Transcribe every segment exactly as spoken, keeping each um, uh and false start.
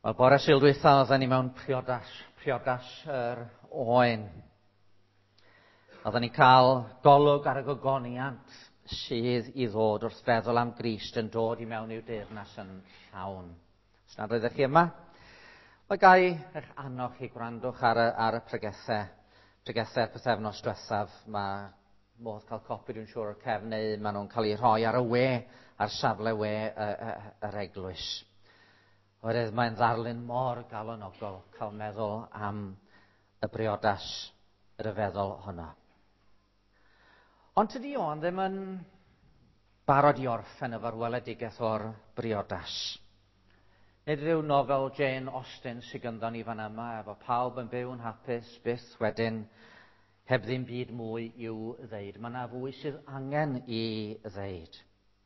Wel, bore Sul dwytha oedden ni mewn priodas, priodas yr oen. Oedden ni'n cael golwg ar y gogoniant sydd i ddod wrth feddwl am Grist yn dod i mewn i'w deyrnas yn llawn. Os nad roeddech chi yma, mae gai eich annog chi gwrandwch ar y, ar y pregethau, pregethau'r pythefnos diwethaf. Mae modd cael copi, dwi'n siŵr, o'r cefn, neu maen nhw'n cael eu rhoi ar y we, ar safle we y, y, yr eglwys. Oherwydd mae'n ddarlun mor galonogol cael meddwl am y briodas, yr yfeddol honno. Ond tydi o'n ddim yn barod i orffen y farweledigaeth o'r briodas. Nid ryw nofel Jane Austen sydd gynddon ni fan yma, efo pawb yn byw'n hapus, byth wedyn heb ddim byd mwy i'w ddeud. Mae yna fwy sydd angen i ddeud.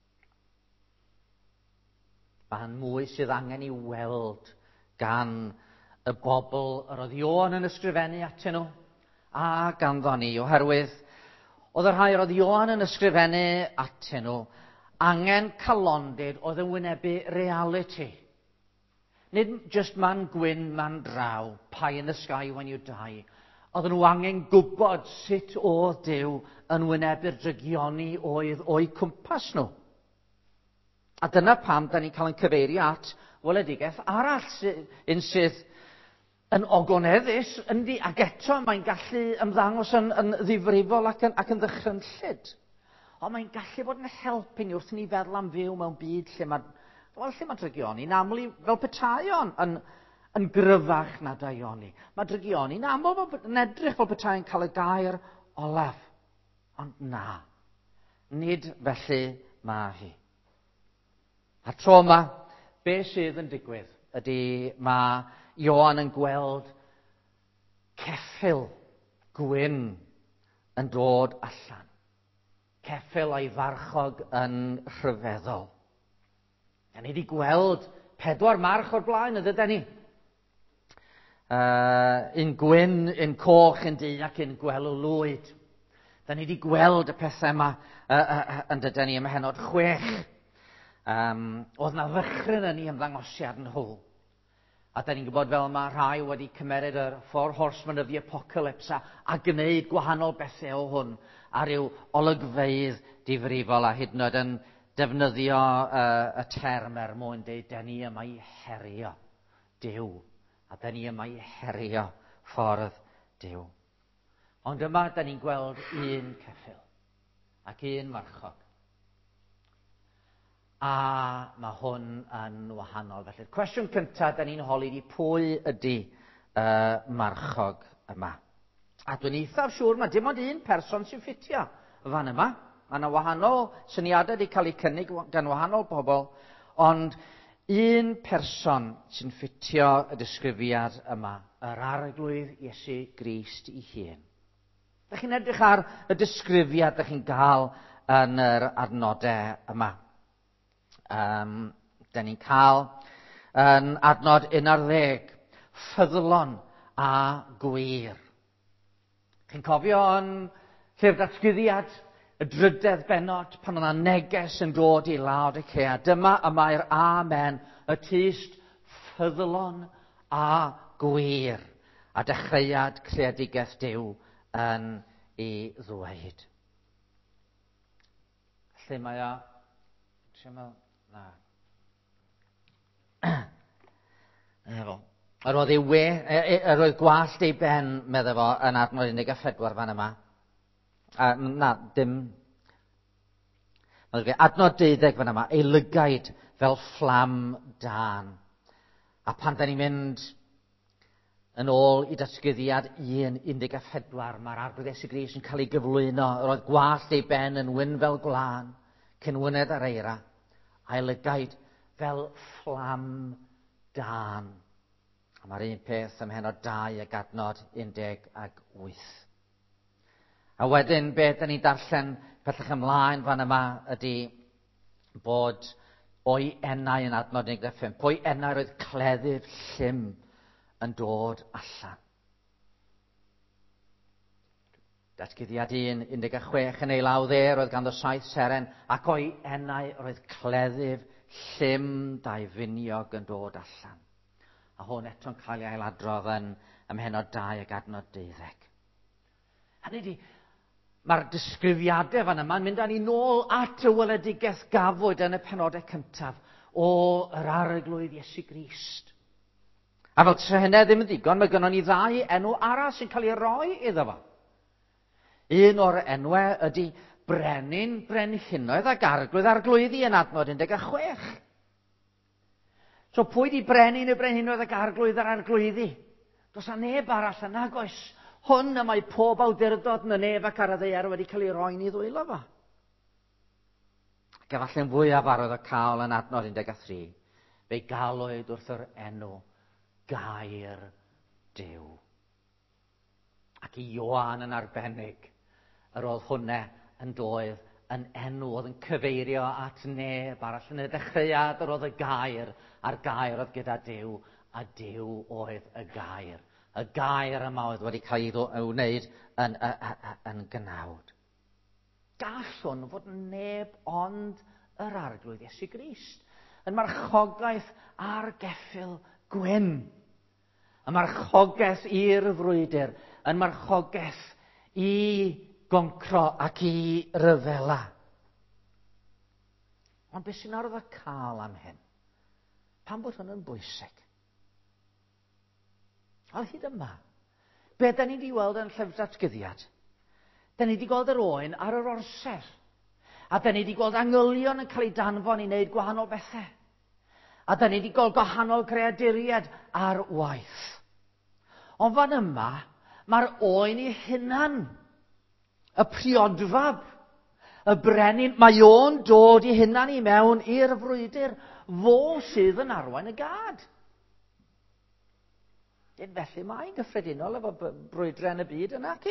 Mae'n mwy sydd angen i weld gan y bobl yr oedd Ioan yn ysgrifennu atyn nhw a ganddon ni, oherwydd oedd y rhai yr oedd Ioan yn ysgrifennu atyn nhw angen calondyd oedd yn wynebu reality. Nid just man gwyn, man draw, pie in the sky when you die. Oedden nhw angen gwybod sut oedd Duw yn wynebu'r drygioni oedd o'i cwmpas nhw. A dyna pam da ni'n cael yn cyfeirio at weledigaeth arall un sydd yn ogoneddus yndi, ac eto mae'n gallu ymddangos yn, yn ddifrifol ac yn, ac yn ddychrynllyd. Ond mae'n gallu bod yn helpu ni wrth ni feddwl am fyw mewn byd lle mae, wel, lle mae drygioni'n aml fel petaion yn, yn gryfach na daioni. Mae drygioni'n aml yn edrych fel petai'n cael y gair olaf. Ond na, nid felly mae hi. A tro yma, beth sydd yn digwydd ydy mae Ioan yn gweld ceffyl gwyn yn dod allan. Ceffyl a'i farchog yn rhyfeddol. Da ni wedi gweld pedwar march o'r blaen, ydyn ni? Uh, un gwyn, un coch, un du ac un gwelw lwyd. Da ni wedi gweld y pethau yma uh, uh, uh, yn dydyn ni ym Mhenod chwech. Um, oedd na ddychryn yn ei ymddangosiad nhw. A da ni'n gwybod fel mae rhai wedi cymeryd yr Four Horsemen of the Apocalypse a, a gwneud gwahanol bethau o hwn a ryw olygfeydd difrifol a hyd yn oed yn defnyddio uh, y term er mwyn deud da ni yma i herio Duw a da ni yma i herio ffordd Duw. Ond yma da ni'n gweld un ceffyl ac un marchog. A mae hwn yn wahanol. Felly, cwestiwn cyntaf, da ni'n holi di pwy ydy uh, marchog yma. A dwi'n eithaf siŵr, mae dim ond un person sy'n ffitio fan yma. Mae yna wahanol syniadau wedi cael eu cynnig gan wahanol bobl, ond un person sy'n ffitio y disgrifiad yma, yr arglwydd Iesu Grist ei hun. Da chi'n edrych ar y disgrifiad da chi'n cael yn yr adnodau yma. Um, da ni'n cael yn adnod un ar ddeg, ffyddlon a gwir. Chi'n cofio yn llyfr Datguddiad, y drydedd bennod, pan o'na neges yn dod i Laodicea. Dyma yma'r amen, y tyst ffyddlon a gwir, a dechreuad creadigaeth Duw yn ei ddweud. Lle mae o? Lle mae o? Na. Efo. Yr oedd ei we, yr oedd gwallt ei ben, medda fo, yn adnod unig a phedwar fan yma. A, na, dim. Adnod deuddeg fan yma, ei lygaid fel fflam dan. A pan da ni'n mynd yn ôl i datguddiad un, unig a phedwar, mae'r arglwydd Iesu Grist yn cael ei gyflwyno. Yr oedd gwallt ei ben yn wyn fel glân, cynwynedd ar eira. A'i lygaid fel fflam dan. A mae'r un peth ym Mhenod dau ag adnod undeg ag wyth. A wedyn beth da ni'n darllen pellach ymlaen fan yma ydy bod o'i enau yn adnod undeg ag phump. O'i enau roedd cleddyf llym yn dod allan. Datguddiad un, undeg a chwech yn ei law dde, roedd ganddo saith seren, ac o'i enau roedd cleddyf llym dau finiog yn dod allan. A hwn eto'n cael ei ailadrodd yn ymhenod dau ag adnod deuddeg. Hynny ydi, mae'r disgrifiadau fan yma'n mynd â ni nôl at y weledigaeth gafwyd yn y penodau cyntaf o yr arglwydd Iesu Grist. A fel tre hynny ddim yn ddigon, mae gynnon ni ddau enw arall sy'n cael ei roi iddo fo. Un o'r enwau ydy brenin brenhinoedd ac arglwydd arglwyddi yn adnod un deg chwech. So pwy di brenin y brenhinoedd ac arglwydd ar arglwyddi? Does na neb arall yna, goes. Hwn y mae pob awdurdod na neb ac ar y ddeiar wedi cael ei roi ni ddwylo fo. Ac efallai'n fwyaf arwydd o cael yn adnod un deg tri, fe galwyd wrth yr enw Gair Duw. Ac i Ioan yn arbennig, yr oedd hwnne yn doedd yn enw oedd yn cyfeirio at neb arall yn y dechreuad yr oedd y gair, a'r gair oedd gyda Duw, a Duw oedd y gair. Y gair yma oedd wedi cael ei wneud yn, yn, yn gynawd. Gall hwn fod neb ond yr arglwydd Iesu Grist, yn marchogaeth ar geffyl gwyn. Y marchogaeth i'r frwydr, yn marchogaeth i goncro ac i ryfela. Ond beth sy'n arwydd o cael am hyn? Pam bod hwn yn bwysig? O hyd yma, be da ni wedi weld yn llyfr datgyddiad? Da ni wedi gweld yr oen ar yr orsedd. A da ni wedi gweld angylion yn cael ei danfon i wneud gwahanol bethau. A da ni wedi gweld gwahanol creaduriad ar waith. Ond fan yma, mae'r oen ei hunan, y priodfab, y brenin, mae o'n dod i hunan i mewn i'r frwydr, fo sydd yn arwain y gad. Dyn felly mae'n gyffredinol efo brwydrau yn y byd yna, ci.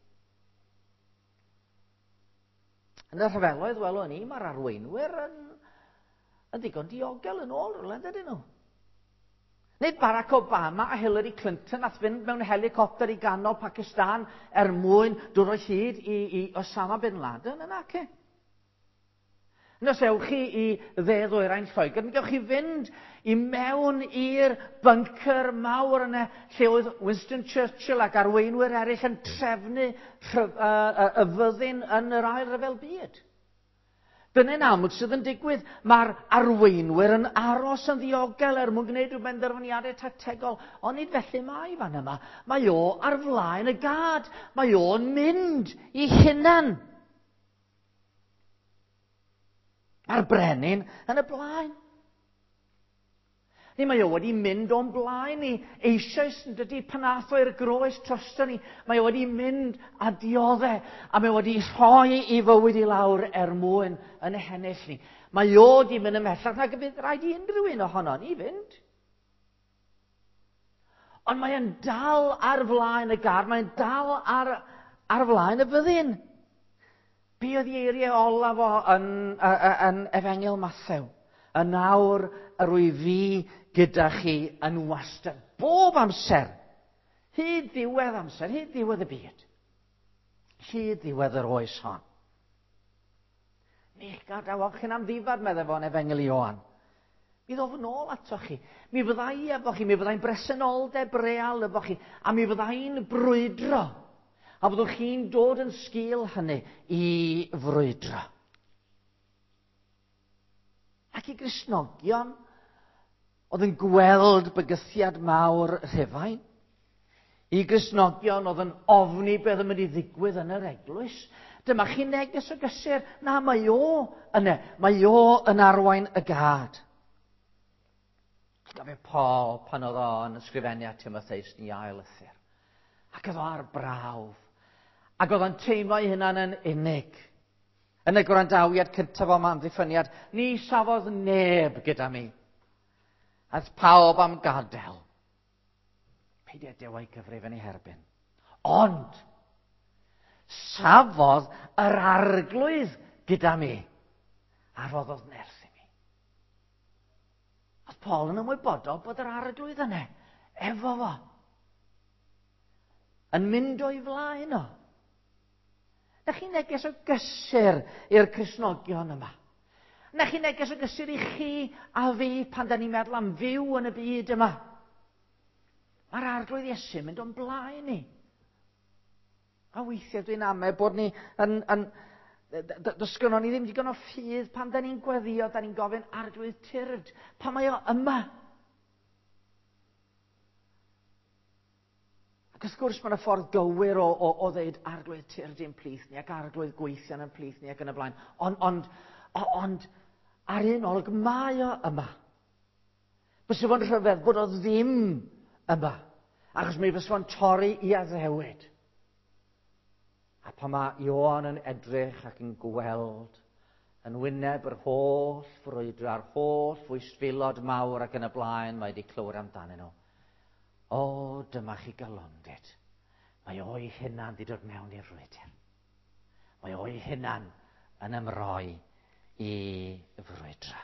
Yn y rhyfeloedd welwn ni, mae'r arweinwyr yn, yn ddigon diogel yn ôl, rhywle dydyn nhw. Nid Barack Obama a Hillary Clinton ath fynd mewn helicopter i ganol Pakistan er mwyn dod o hyd i, i Osama bin Laden yna, ci. Nos ewch chi i dde ddwyrain Lloegr, mi gewch chi fynd i mewn i'r bunker mawr yna lle oedd Winston Churchill ac arweinwyr eraill yn trefnu y fyddin yn yr ail ryfel byd. Dyna'n amlwg sydd yn digwydd. Mae'r arweinwyr yn aros yn ddiogel er mwyn gwneud rhyw benderfyniadau tactegol. Ond nid felly mae fan yma. Mae o ar flaen y gad. Mae o'n mynd i hunan. Mae'r brenin yn y blaen. Ni mae o wedi mynd o'n blaen ni, eisoes yn dydy pan ath o'r groes troston ni. Mae o wedi mynd a dioddau, a mae o wedi rhoi i fywyd i lawr er mwyn yn hennill ni. Mae o wedi mynd ymhellach nag bydd rhaid i unrhyw un ohono ni fynd. Ond mae e'n dal ar flaen y gad, mae'n dal ar, ar flaen y fyddin. Be oedd ei eiriau olaf o yn, yn, yn Efengil Mathew? Y nawr yr wy fi gyda chi yn wastad, bob amser, hyd ddiwedd amser, hyd ddiwedd y byd, hyd ddiwedd yr oes hon. Ni gadawch chi'n amddifad meddwl fo'n Efengil Ioan. Mi ddof yn ôl ato chi. Mi fyddai efo chi, mi fyddai'n bresenoldeb real efo chi, a mi fyddai'n brwydro. A byddwch chi'n dod yn sgil hynny i frwydro. Ac i Gristnogion, oedd yn gweld bygythiad mawr Rhufain. I Gristnogion oedd yn ofni beth yn mynd i ddigwydd yn yr eglwys. Dyma chi neges o gysur, na mae o yna, mae o yn arwain y gad. Gofio Paul pan oedd o yn ysgrifennu Timotheus yn ei ail lythyr. Ac oedd o ar brawf. Ac oedd o'n teimlo ei hunan yn unig. Yn y gwrandawiad cyntaf o amddiffyniad, ni safodd neb gyda mi. Ath pawb am gadael. Peidio dewai gyfrif yn ei herbyn. Ond, safodd yr arglwydd gyda mi. A roddodd nerth i mi. Oedd Paul yn ymwybodol bod yr arglwydd yna efo fo. Yn mynd o'i flaen o. Na chi neges o gysur i'r Cristnogion yma. Na chi neges o gysur i chi a fi pan da ni'n meddwl am fyw yn y byd yma. Mae'r arglwydd Iesu'n mynd o'n blaen ni. A weithiau dwi'n amau bod ni yn... yn Does gynnon ni ddim digon o ffydd pan da ni'n gweddio, da ni'n gofyn arglwydd tyrd. Pan mae o yma. Ac wrth gwrs mae'n y ffordd gywir o, o, o ddeud arglwydd tyrd i'n plith ni ac arglwydd gweithio yn plith ni ac yn y blaen. Ond, ond, ond ar un olwg mae o yma. Bys fo'n rhyfedd bod o ddim yma. Achos mi bys fo'n torri i addewid. A pan mae Ioan yn edrych ac yn gweld yn wyneb yr holl frwydr a'r holl fwysfilod mawr ac yn y blaen mae wedi clywed amdanyn nhw. O, dyma chi galondyd. Mae o'i hunan wedi dod mewn i'r frwydr. Mae o'i hunan yn ymroi i frwydra.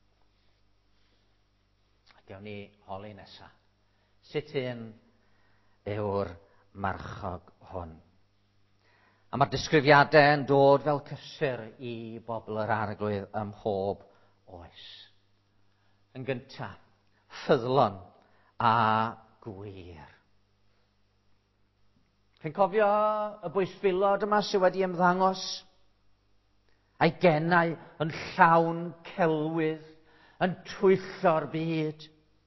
A gewn ni holi nesaf. Sut un yw'r marchog hwn? A mae'r disgrifiadau yn dod fel cysur i bobl yr arglwydd ym mhob oes. Yn gyntaf, ffyddlon a gwir. Chi'n cofio y bwysfilod yma sydd wedi ymddangos? A'i gennau yn llawn celwydd, yn twyllo'r byd.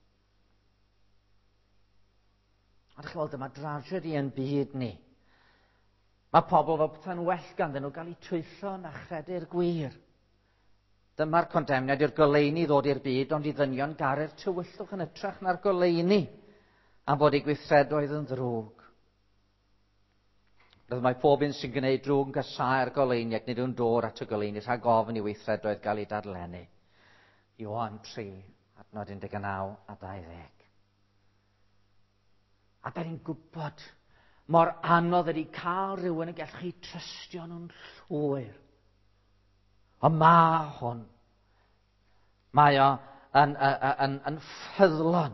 A ddech chi'n gweld, dyma drasiedi yn byd ni. Mae pobl fel pethau'n well ganddyn nhw gael eu twyllo na chredu'r gwir. Dyma'r condemniad i'r goleuni ddod i'r byd, ond i ddynion garu'r tywyllwch yn ytrach na'r goleuni, am bod ei gweithredoedd yn ddrwg. Roedd mae pob un sy'n gwneud drwg yn casáu'r goleuni ac nid yw'n dod at y goleuni rhag ofn i weithredoedd gael ei dadlennu. Ioan tri, adnod un deg naw a dau ddeg. A da ni'n gwybod mor anodd ydy cael rhywun yn gallu trystio nhw'n llwyr. Ond mae hwn. Mae o yn, yn, yn, yn ffyddlon.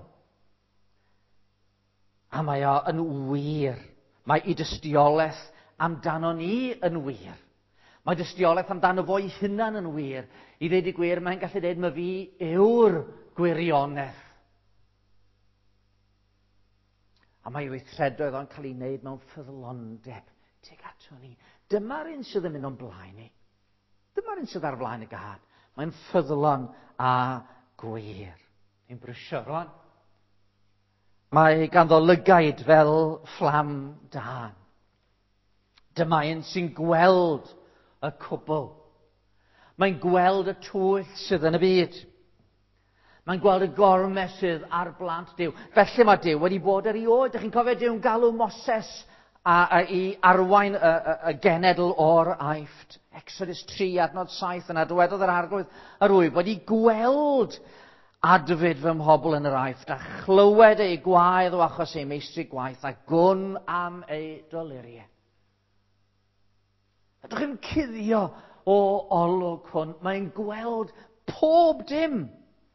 A mae o yn wir. Mae ei dystiolaeth amdano ni yn wir. Mae dystiolaeth amdano fo'i hunan yn wir. I ddweud y gwir, mae'n gallu dweud, mae fi yw'r gwirionedd. A mae weithredoedd o'n cael ei wneud mewn ffyddlondeb tuag ato ni. Dyma'r un sydd yn mynd o'n blaen ni. Dyma'r un sydd ar flaen y gad. Mae'n ffyddlon a gwir. Ein brysuron. Mae ganddo lygaid fel fflam dân. Dyma un sy'n gweld y cwbl. Mae'n gweld y twyll sydd yn y byd. Mae'n gweld y gormesydd ar blant Duw. Felly mae Duw wedi bod ar ei oed. Dych chi'n cofio Dyw'n galw Moses a, a, i arwain y, y, y genedl o'r Aifft. Exodus tri, adnod saith, yna dywedodd yr arglwydd yr wyb wedi gweld adfyd fy mhobl yn yr Aifft a chlywed ei gwaedd o achos ei meistri gwaith a gwn am ei doluriau. Ydych chi'n cuddio o olwg hwn? Mae'n gweld pob dim.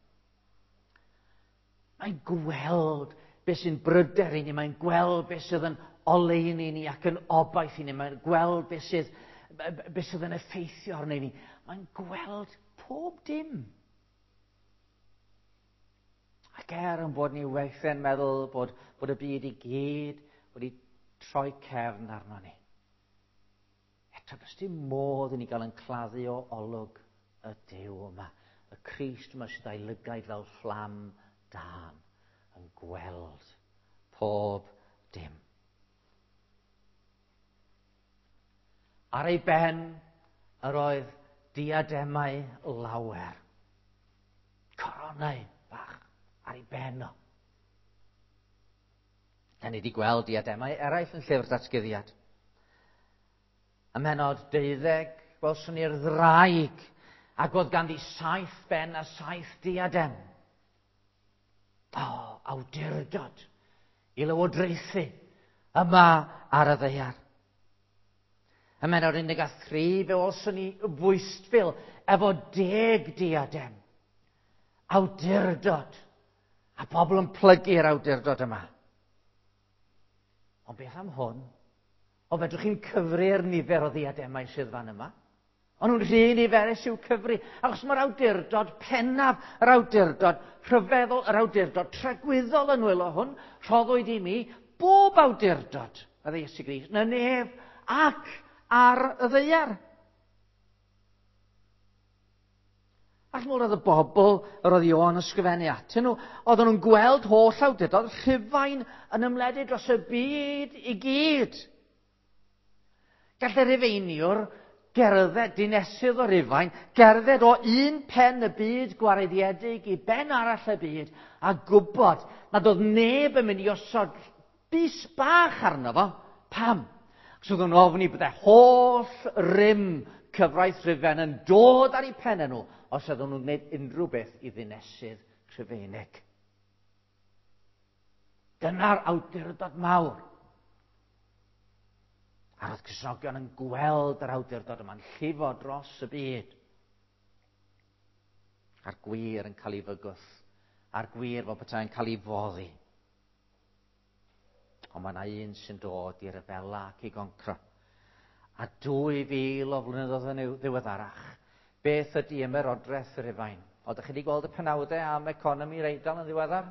Mae'n gweld beth sy'n bryder i ni. Mae'n gweld beth sydd yn oleuni ni ac yn obaith i ni. Mae'n gweld beth sydd, beth sydd yn effeithio arnyn ni. Mae'n gweld pob dim. Ac er yn bod ni weithie'n meddwl bod, bod y byd i gyd wedi troi cefn arno ni. Eto, does dim modd i ni gael yn claddu o olwg y Duw yma. Y Crist yma sydd ei lygaid fel fflam dân yn gweld pob dim. Ar ei ben yr oedd diademau lawer. Coronau bach ar ei ben o. Da ni wedi gweld diademau eraill yn llyfr Datguddiad. Ymhenod deuddeg, gwelson ni'r ddraig, ac oedd ganddi saith ben a saith diadem. O, awdurdod i lywodraethu yma ar y ddeiar. Ymhenod unig a thri, fe olson ni bwystfil efo deg diadem. Awdurdod. A pobl yn plygu'r awdurdod yma. Ond beth am hwn? O fedrwch chi'n cyfri'r nifer o ddiademau sydd fan yma? O'n nhw'n rhy niferus i'w cyfri. Achos mae'r awdurdod pennaf, yr awdurdod rhyfeddol, yr awdurdod tregwyddol yn wylo hwn, rhoddwyd i mi bob awdurdod a Iesu Grist, na nef ac ar y ddaear. Ac mor oedd y bobl yr oedd Ioan ysgrifennu atyn nhw, oedden nhw'n gweld holl awdurdod Rhufain yn ymledu dros y byd i gyd. Gall y Rhufeiniwr gerdded, dinesydd o Rhufain, gerdded o un pen y byd gwareddiedig i ben arall y byd, a gwybod nad oedd neb yn mynd i osod bys bach arno fo. Pam? Os oedd yn ofni byddai holl rym cyfraith Rhufain yn dod ar eu pennau nhw, os oedd nhw'n gwneud unrhyw beth i ddinesydd Rhufeinig. Dyna'r awdurdod mawr. A roedd Cristnogion yn gweld yr awdurdod yma'n llifo dros y byd. A'r gwir yn cael ei fygwth. A'r gwir fel petai'n cael ei foddi. Ond mae yna un sy'n dod i rebela ac i goncro. A dwy fil o flynyddoedd yn ddiweddarach. Beth ydy ymerodraeth y Rhufain? O, ydych chi wedi gweld y penawdau am economi Eidal yn ddiweddar?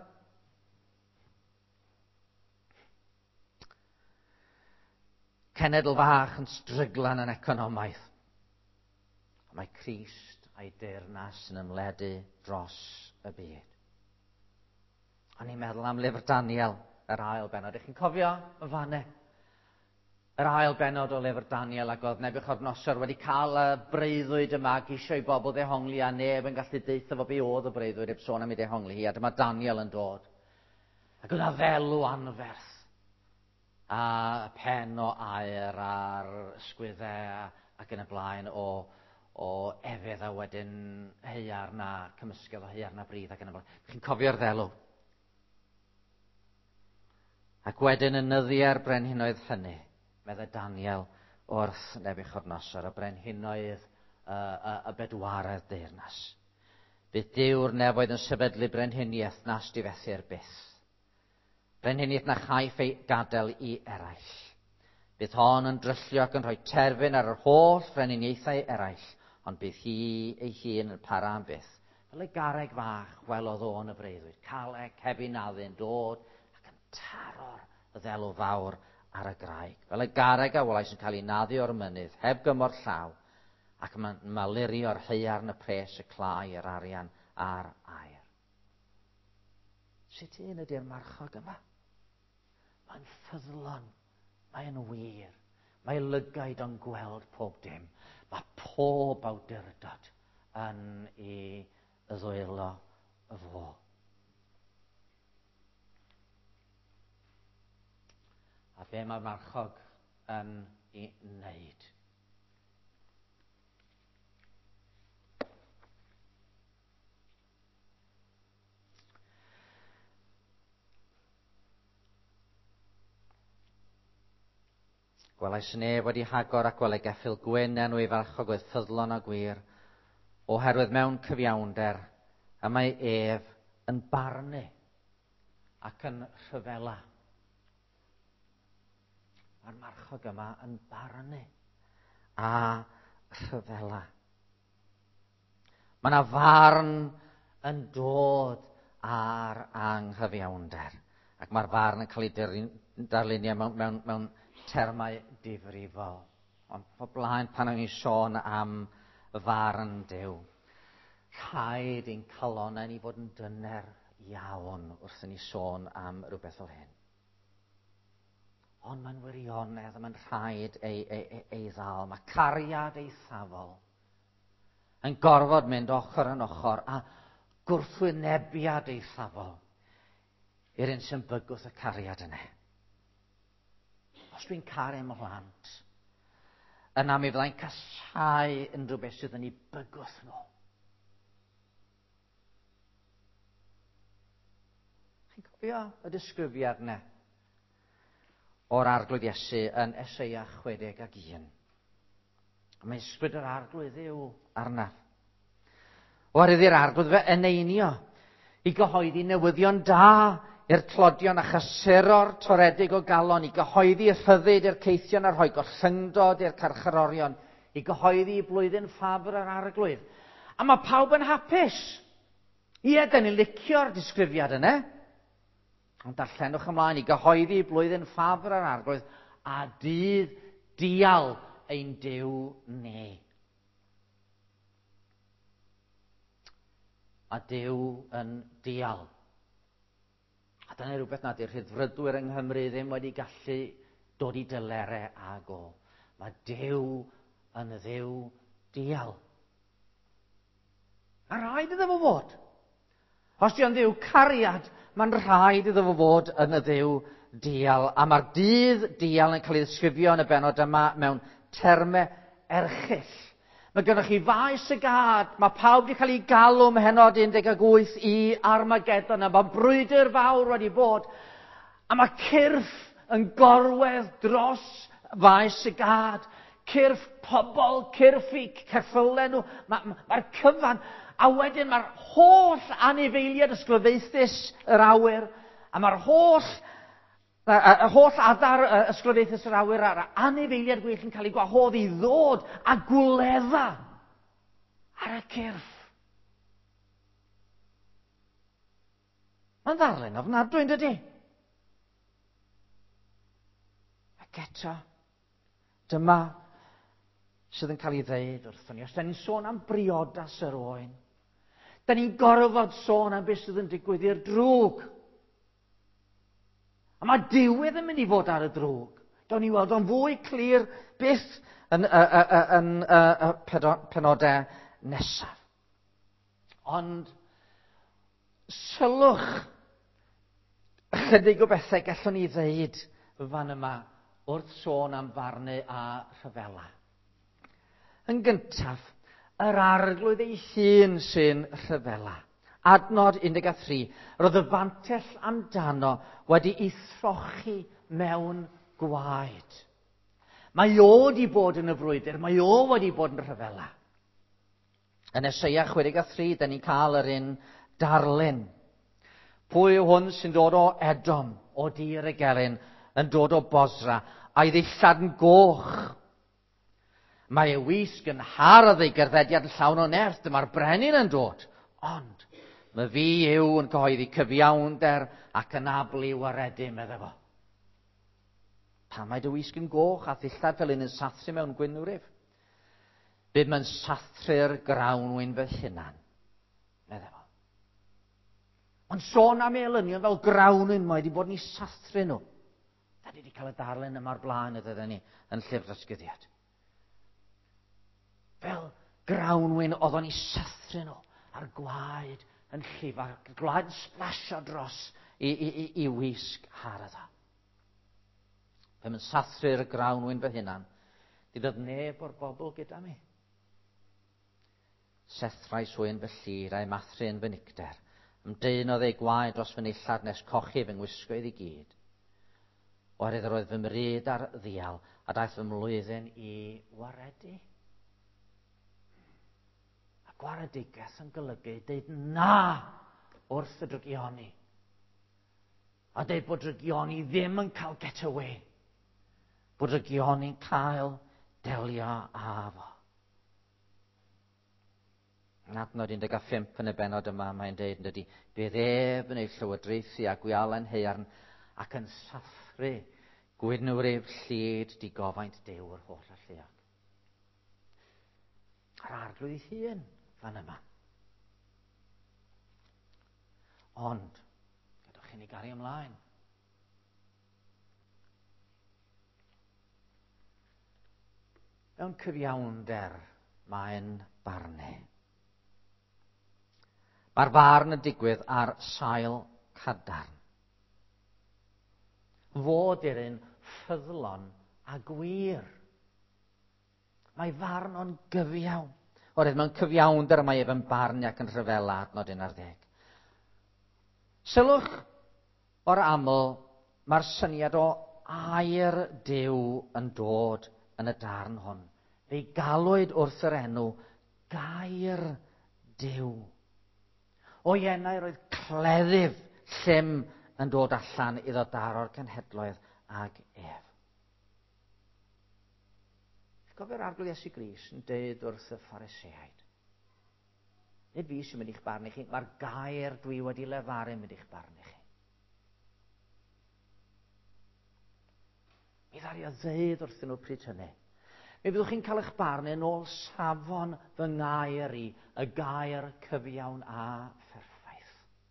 Cenedl fach yn stryglan yn economaidd. Mae Crist a'i deyrnas yn ymledu dros y byd. O'n i'n meddwl am lyfr Daniel, yr ail benod. Ydych chi'n cofio y fanne? Yr ail benod o lyfr Daniel, ac oedd Nebiwchodynosor wedi cael y breuddwyd yma ac eisiau i bobl ddehongli, a neb yn gallu deitha fo be oedd y breuddwyd, eb sôn am ei dehongli hi, a dyma Daniel yn dod. Ac yna ddelw anferth. A pen o aer a'r ysgwyddau ac yn y blaen o, o efydd a wedyn heiar na cymysgedd o heiar na brydd ac yn y blaen. Chi'n cofio'r ddelw? Ac wedyn yn nyddiau'r brenhinoedd hynny, medde Daniel wrth Nebiwchodynosor, y brenhinoedd y, y, y bedwaredd deyrnas. Bydd Duw'r nefoedd yn sefydlu brenhiniaeth nas difethu'r byth. Brenhiniaeth na chaiff ei gadael i eraill. Bydd hon yn dryllio ac yn rhoi terfyn ar yr holl brenhiniaethau eraill, ond bydd hi ei hun yn para am byth. Fel y garreg fach welodd o yn y breuddwyd, caleg heb ei naddu'n dod ac yn taro'r ddelw fawr ar y graig. Fel y garreg a welais yn cael ei naddu o'r mynydd, heb gymor llaw, ac yn malurio'r heiar yn y pres, y clai, yr arian a'r aer. Sut un ydy'r marchog yma? Mae'n ffyddlon, mae'n wir, mae lygaid o'n gweld pob dim. Mae pob awdurdod yn ei ddwylo fo. A be mae'r marchog yn ei wneud? Gwelais neb wedi hagor ac gwelai geffyl gwyn enw ei farchog oedd ffyddlon a gwir, oherwydd mewn cyfiawnder y mae ef yn barnu ac yn rhyfela. Mae'r marchog yma yn barnu a rhyfela. Mae yna farn yn dod ar anghyfiawnder, ac mae'r farn yn cael ei darlunio mewn, mewn, mewn termau difrifol. Ond o blaen pan o'n i'n sôn am y farn Duw, rhaid i'n calonnau ni fod yn dyner iawn wrth i ni sôn am rhywbeth fel hyn. Ond mae'n wirionedd, mae'n rhaid ei, ei, ei, ei ddal. Mae cariad eithafol yn gorfod mynd ochr yn ochr a gwrthwynebiad eithafol i'r un sy'n bygwth y cariad yna. Os dwi'n caru mhlant, yna mi fyddai'n casáu unrhyw beth sydd yn ei bygwth nhw. Chi'n cofio y disgrifiad yna o'r arglwydd Iesu yn Eseia chwedeg ac un. Mae ysbryd yr arglwydd yw arnaf. Oherwydd i'r arglwydd fe eneinio i gyhoeddi newyddion da i'r tlodion a chysero'r toredig o galon, i gyhoeddi y rhyddid i'r ceithion a rhoi gorllyngdod i'r carcharorion, i gyhoeddi blwyddyn ffabr yr arglwydd. A mae pawb yn hapus. Ie, da ni'n licio'r disgrifiad yna. Ond darllenwch ymlaen i gyhoeddi blwyddyn ffabr yr arglwydd a dydd dial ein Duw ni. A Duw yn dial. A dyna rhywbeth nad yw'r rhyddfrydwyr yng Nghymru ddim wedi gallu dod i dylerau ag o. Mae Duw yn Dduw dial. Mae'n rhaid iddo fo fod. Os di o'n Dduw cariad, mae'n rhaid iddo fo fod yn y Dduw dial. A mae'r dydd dial yn cael ei ddisgrifio yn y benod yma mewn termau erchyll. Mae gennych chi faes y gad, mae pawb wedi cael ei galw ym Mhenod un deg wyth i Armageddon, a mae brwydr fawr wedi bod, a mae cyrff yn gorwedd dros faes y gad, cyrff pobl, cyrff i ceffylau nhw, mae'r ma, cyfan, a wedyn mae'r holl anifeiliaid ysglyfaethus yr awyr, a mae'r holl y holl adar ysglyfaethus yr awyr a'r anifeiliaid gwych yn cael ei gwahodd i ddod a gwledda ar y cyrff. Mae'n ddarlun ofnadwy, yn dydi? Ac eto, dyma sydd yn cael ei ddeud wrthon ni. Os da ni'n sôn am briodas yr oen, da ni'n gorfod sôn am beth sydd yn digwydd i'r drwg. A mae diwedd yn mynd i fod ar y drwg. Gawn ni weld o'n fwy clir beth yn y uh, uh, uh, uh, penodau nesaf. Ond sylwch ychydig o bethau gallwn ni ddeud fan yma wrth sôn am farnu a rhyfela. Yn gyntaf, yr arglwydd ei hun sy'n rhyfela. Adnod un deg tri, roedd y fantell amdano wedi ei throchi mewn gwaed. Mae o wedi bod yn y frwydr, mae o wedi bod yn rhyfela. Yn Eseia chwe deg tri, da ni'n cael yr un darlun. Pwy yw hwn sy'n dod o Edom, o dir y gelyn, yn dod o Bosra, a'i ddillad yn goch. Mae ei wisg yn hardd ei gerddediad yn llawn o nerth, dyma'r brenin yn dod. Ond mae fi yw yn cyhoeddi cyfiawnder ac yn ablu waredu, medda fo. Pan mae dy wisg yn goch a ddillad fel un yn sathru mewn gwynwryf. Bydd mae'n sathru'r grawnwyn fy hunan, medda fo. Ond sôn am ei elynion fel grawnwyn, mae wedi bod yn ei sathru nhw. Da ni wedi cael y darlun yma'r blaen ydyn ni yn llyfr ysgyddiad. Fel grawnwyn oedd o'n ei sathru nhw ar gwaed yn llif, a gwaed yn splasio dros i, i, i, i wisg hardd. Pe mae'n sathru'r grawnwyn fy hunan, dydodd neb o'r bobl gyda mi. Sethrais wyn fy llir a'i mathru'n fy nicder, ymdeunodd ei gwaed dros fy nillad nes cochi fy ngwisgoedd i gyd. Oherwydd yr oedd fy mryd ar ddial, a daeth fy mlwyddyn i waredu. Gwaredigaeth yn golygu deud na wrth y drygioni. A deud bod drygioni ddim yn cael get away. Bod drygioni'n cael delio â fo. Yn adnod un deg pump yn y benod yma, mae'n deud yn dydy, bydd ef yn ei llywodraethu a gwialen haearn ac yn sathru gwynwryf llid di gofaint Duw yr holl a lleog. Yr arglwydd ei hun fan yma. Ond, gadwch chi ni gario ymlaen. Mewn cyfiawnder mae'n barnu. Mae'r farn yn digwydd ar sail cadarn. Fod yr un ffyddlon a gwir. Mae farn o'n gyfiawn. Oherwydd mewn cyfiawnder mae ef yn barn ac yn rhyfela adnod un ar ddeg. Sylwch o'r aml mae'r syniad o air Duw yn dod yn y darn hon. Fe'i galwyd wrth yr enw gair Duw. O'i enau roedd cleddyf llym yn dod allan iddo daro'r cenhedloedd ag ef. Cofio'r arglwydd Iesu Grist yn dweud wrth y Phariseaid. Nid fi sy'n mynd i'ch barnu chi, mae'r gair dwi wedi lefaru yn mynd i'ch barnu chi. Mi ddari o ddeud wrthyn nhw pryd hynny. Mi byddwch chi'n cael eich barnu yn ôl safon fy ngair i, y gair cyfiawn a pherffaith.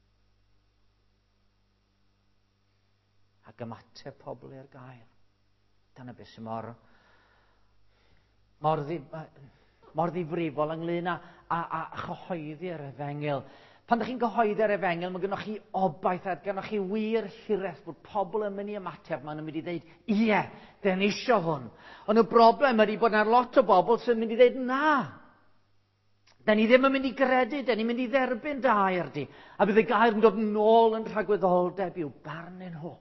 Ac ymateb pobl i'r gair. Dyna beth sy'n mor, mor, ddi, mor ddifrifol ynglyn â, a, a chyhoeddi'r Efengil. Pan ydych chi'n gyhoeddi'r Efengil, mae gennych chi obaith a gennych chi wir hiraeth bod pobl yn mynd i ymateb, maen nhw'n mynd i ddweud, ie, dyn ni isio hwn. Ond y broblem ydy bod yna lot o bobl sy'n mynd i ddweud, na. Dyn ni ddim yn mynd i gredu, dyn ni'n mynd i dderbyn gair di. A bydd y gair yn dod yn ôl yn rhagwyddoldeb i'w barnu nhw.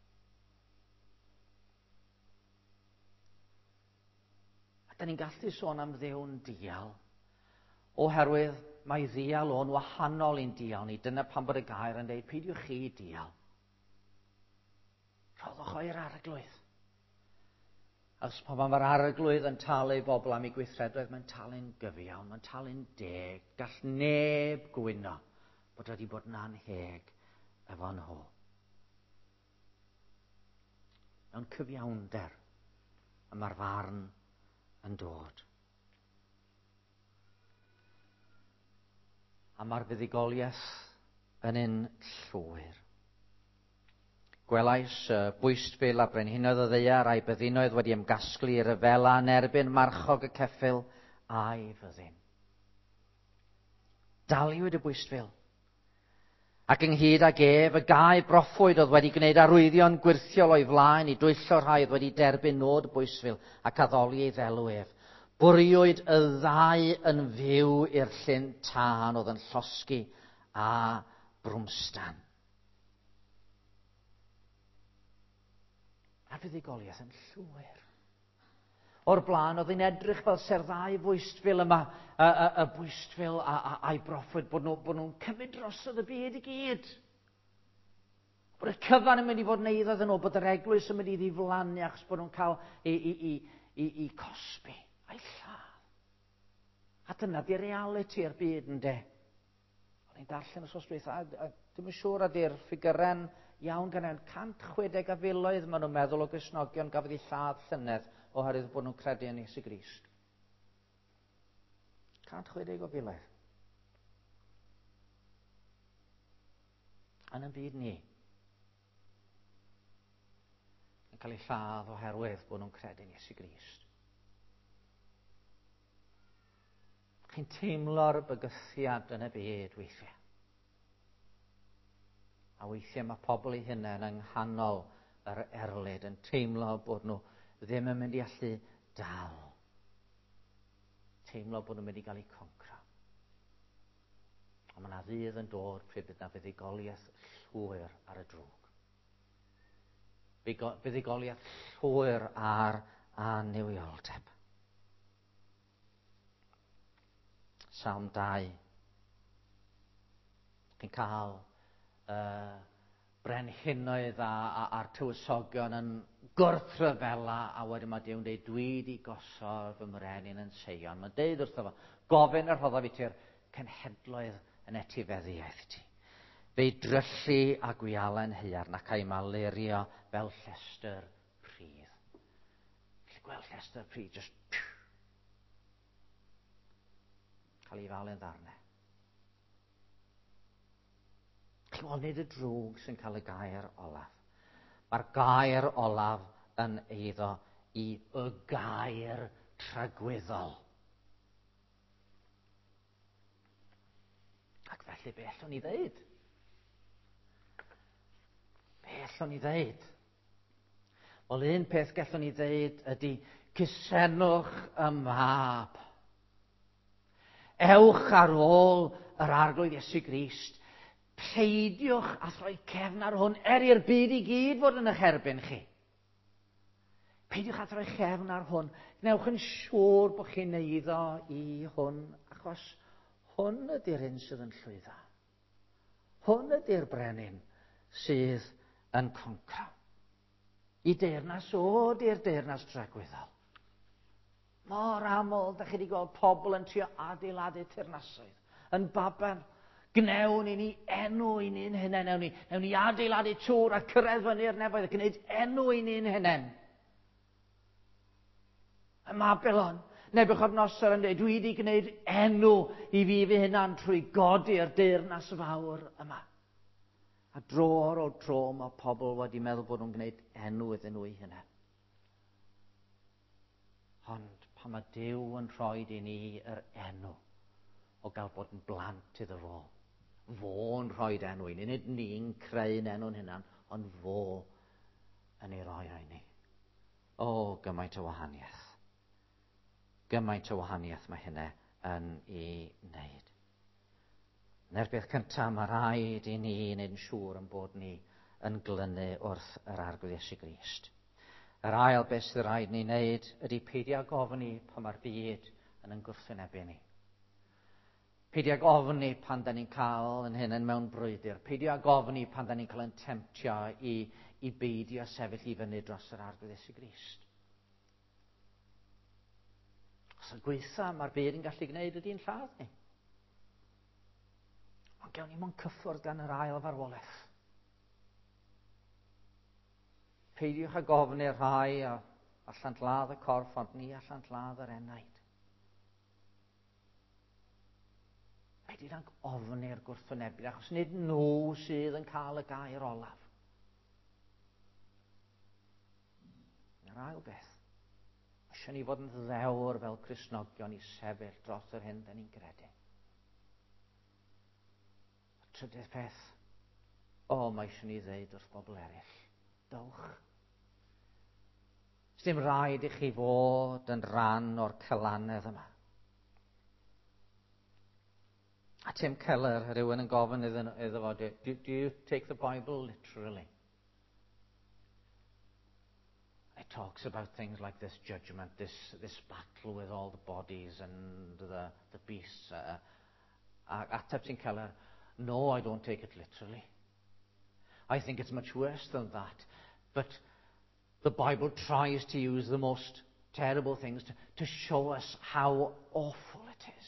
A dyn ni'n gallu sôn am Dduw'n dial, oherwydd mae ddial o'n wahanol i'n dial ni. Dyna pan bod y gair yn dweud, peidiwch chi dial. Rhoddwch o'i'r arglwydd. Os pan mae'r arglwydd yn talu bobl am ei gweithredoedd, mae'n talu'n gyfiawn, mae'n talu'n deg. Gall neb gwyno bod wedi bod yn anheg efo nhw. Mewn cyfiawnder y mae'r farn yn dod. A mae'r fuddugoliaeth yn un llwyr. Gwelais uh, bwystfil a brenhinoedd o ddeiar a'i byddinoedd wedi ymgasglu i'r ryfela yn erbyn marchog y ceffyl a'i fyddin. Daliwyd y bwystfil. Ac ynghyd ag ef, y gau broffwyd oedd wedi gwneud arwyddion gwirthiol o'i flaen i dwyllo rhai oedd wedi derbyn nod bwystfil ac addoli ei ddelw ef. Bwriwyd y ddau yn fyw i'r llyn tân oedd yn llosgi a brwmstan. A'r fuddugoliaeth yn llwyr. O'r blaen oedd hi'n edrych fel serddau bwystfil yma, y, y, y bwystfil a, a, a'i broffwyd bod, nhw, bod nhw'n cymryd drosodd y byd i gyd. Bod y cyfan yn mynd i fod yn eiddoedd yn nhw, bod yr eglwys yn mynd i ddiflannu achos bod nhw'n cael i, i, i, i, i cosbi. A'i lladd. A dyna di reality yr byd yn de. O'n i'n darllen y sosdweitha, a, a ddim yn siŵr ydy'r ffigurau iawn gan e'n cant chwedeg a filoedd maen nhw'n meddwl o Gristnogion gafodd ei lladd llynedd oherwydd bod nhw'n credu yn Iesu Grist. Cant chwedeg o filoedd. Yn y byd ni. Yn cael ei lladd oherwydd bod nhw'n credu yn Iesu Grist. Chi'n teimlo'r bygythiad yn y byd weithiau. A weithiau mae pobl eu hunain yng nghanol yr erlyd yn teimlo bod nhw ddim yn mynd i allu dal. Teimlo bod nhw'n mynd i gael eu concro. Ond mae yna ddydd yn dod pryd bydd yna fuddugoliaeth llwyr ar y drwg. Fuddugoliaeth llwyr ar anifioldeb. Psalm dau. Chi'n cael uh, brenhinoedd a, a, a'r tywysogion yn gwrthryfela a wedyn mae Duw'n dweud dwi di gosod fy mrenin yn Seion. Mae'n deud wrtho fo, gofyn yr rhoddodd i ti'r cenhedloedd yn etifeddiaeth ti. Fe'i dryllu a gwialen haearn ac a'i malerio fel llestr pridd. Felly gweld llestr pridd, just piw, cael ei falu'n ddarnau. Chymod, nid y drwg sy'n cael y gair olaf. Mae'r gair olaf yn eiddo i y gair tragweddol. Ac felly, be allwn ni ddeud? Be allwn ni ddeud? Wel, un peth gallwn ni ddeud ydy cysenwch y mab. Ewch ar ôl yr arglwydd Iesu Grist. Pleidiwch a throi cefn ar hwn er i'r byd i gyd fod yn eich erbyn chi. Peidiwch a throi chefn ar hwn. Gnewch yn siŵr bod chi'n eiddo i hwn, achos hwn ydy'r un sydd yn llwyddo. Hwn ydy'r brenin sydd yn concro. I deyrnas o di'r deyrnas tragweddol. Mor aml, da chi wedi gweld pobl yn trio adeiladu teyrnasoedd. Yn baban, gnewn i ni enw i ni'n hunain. Newn ni, newn ni adeiladu tŵr a cyrraedd fyny'r nefoedd a gwneud enw i ni'n hunain. Y Mabelon, Nebuchadnezzar yn dweud, dwi wedi gwneud enw i fi fy hunan trwy godi'r deyrnas fawr yma. A dro ar ôl tro mae pobl wedi meddwl bod nhw'n gwneud enw iddyn nhw eu hunain. Ond pan mae Duw yn rhoi i ni yr enw o gael bod yn blant iddo fo, fo'n rhoi enw i ni, nid ni'n creu'n enw'n hunan, ond fo yn ei roi i ni. O, gymaint o wahaniaeth. Gymaint o wahaniaeth mae hynny yn ei wneud. Na'r beth cyntaf, mae rhaid i ni wneud yn siŵr yn bod ni yn glynu wrth yr arglwydd Iesu Grist. Yr ail beth sydd rhaid ni wneud ydy peidio gofni pan mae'r byd yn yn gwrthwynebu ni. Peidio gofni pan da ni'n cael yn hyn yn mewn brwydr. Peidio gofni pan da ni'n cael yn temtio i, i beidio sefyll i fyny dros yr arglwydd Iesu Grist. Os y gweitha mae'r byd yn gallu gwneud ydy'n lladd ni. Ond gewn ni mo'n cyffwrdd gan yr ail farwolaeth. Peidiwch â gofni'r rhai a allan lladd y corff, ond ni allan lladd yr enaid. Peidiwch â ofni'r gwrthwynebu, achos nid nhw sydd yn cael y gair olaf. Yr ail beth, eisiau ni fod yn ddewr fel Cristnogion i sefyll dros yr hyn da ni'n credu. Trydydd peth, o, mae eisiau ni ddeud wrth bobl eraill, dowch. Dim rhaid i chi fod yn rhan o'r cylanedd yma. A Tim Keller, rhywun yn gofyn iddo fo, do, do you take the Bible literally? It talks about things like this judgment, this, this battle with all the bodies and the, the beasts. Uh, ateb Tim Keller, no, I don't take it literally. I think it's much worse than that. But the Bible tries to use the most terrible things to, to show us how awful it is.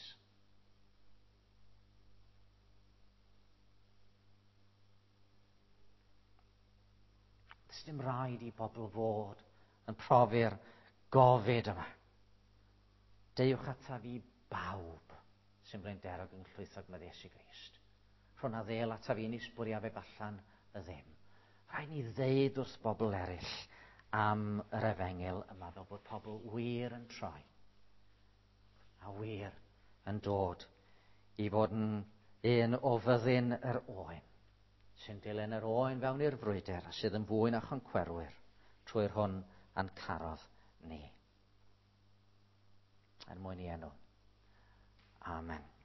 Does dim rhaid i bobl fod yn profi'r gofid yma. Dewch ata fi bawb sy'n blaenderog yn llwythog med Iesu Grist. Rhwng a ddel ata fi ni sbwriaf eb allan y ddim. Rhaid ni ddeud wrth bobl eraill am yr efengil yma fel bod pobl wir yn troi a wir yn dod i fod yn un o fyddin yr oen sy'n dilyn yr oen fewn i'r frwydr a sydd yn fwy na choncwerwyr trwy'r hwn a'n carodd ni. Er mwyn i enw. Amen.